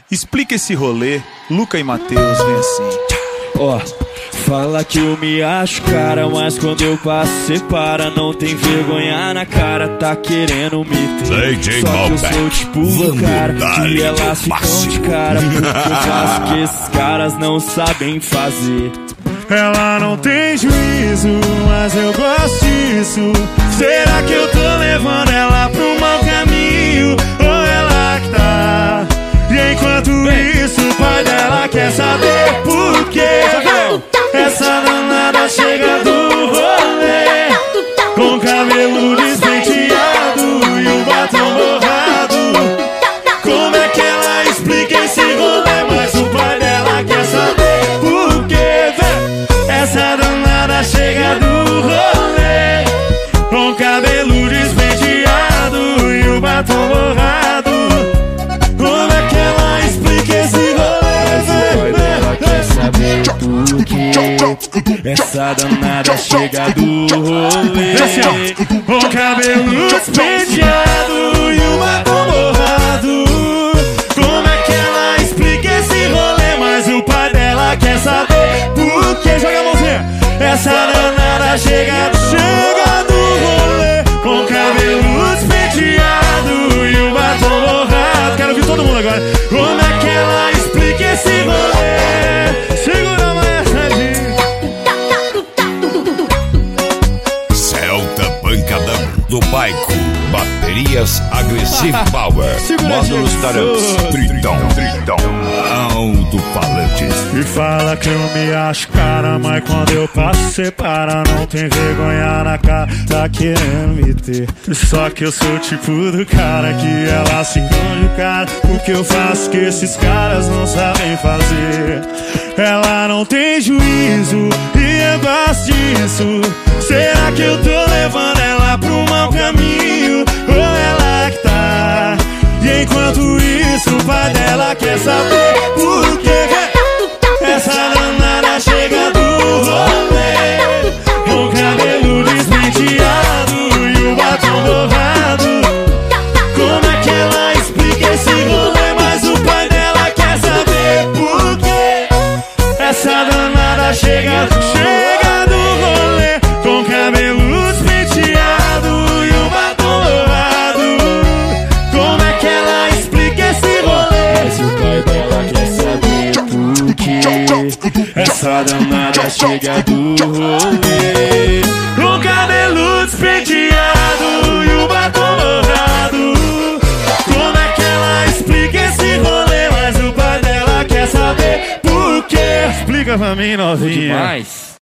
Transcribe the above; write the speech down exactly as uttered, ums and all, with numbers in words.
Explica esse rolê, Luca e Matheus, vem assim. Ó, oh, fala que eu me acho cara, mas quando eu passo separa. Não tem vergonha na cara, tá querendo me ter. Só que eu sou tipo do cara que elas ficam de cara, porque eu faço o que esses caras não sabem fazer. Ela não tem juízo, mas eu gosto disso. Será que eu tô levando ela pro mau caminho? Ou ela que tá? E enquanto isso o pai dela quer saber por quê. Essa danada chega do rolê com cabelo despenteado e o batom borrado. Como é que ela explica esse rolê? Mas o pai dela quer saber por quê. Essa danada chega do rolê com cabelo despenteado e o batom borrado. Como é que ela explica esse rolê? Mas o pai dela quer saber por quê. Essa danada chega do rolê com cabelo despenteado e o batom borrado. Como é que ela explica esse rolê? Mas o pai dela quer saber por quê. Joga a mãozinha. Essa danada chega, chega do rolê com cabelo despenteado e o batom borrado. Quero ouvir todo mundo agora. Como é que ela explica esse rolê? Segura mais, Radinho. Celta Pancadão do Baico, baterias Aggressive Power, módulos tarantes, tritão, tritão, alto-falantes. E fala que eu me acho cara, mas quando eu passo separa. Não tem vergonha na cara, tá querendo me ter. Só que eu sou o tipo do cara que ela se esconde o cara, porque eu faço que esses caras não sabem fazer. Ela não tem juízo e eu gosto disso. Será que eu tô levando ela pro mau caminho? Ou ela que tá? E enquanto isso o pai dela quer saber por quê. Essa danada chega do rolê com cabelo despenteado e o batom borrado. Como é que ela explica esse rolê? Mas o pai dela quer saber por quê. Essa danada chega, chega do rolê com cabelo despenteado e o batom borrado. Como é que ela explica esse rolê? Mas o pai dela quer saber por quê. Essa danada chega do rolê com cabelo despenteado e o batom borrado. Como é que ela explica esse rolê? Mas o pai dela quer saber por quê. Explica pra mim, novinha. demais.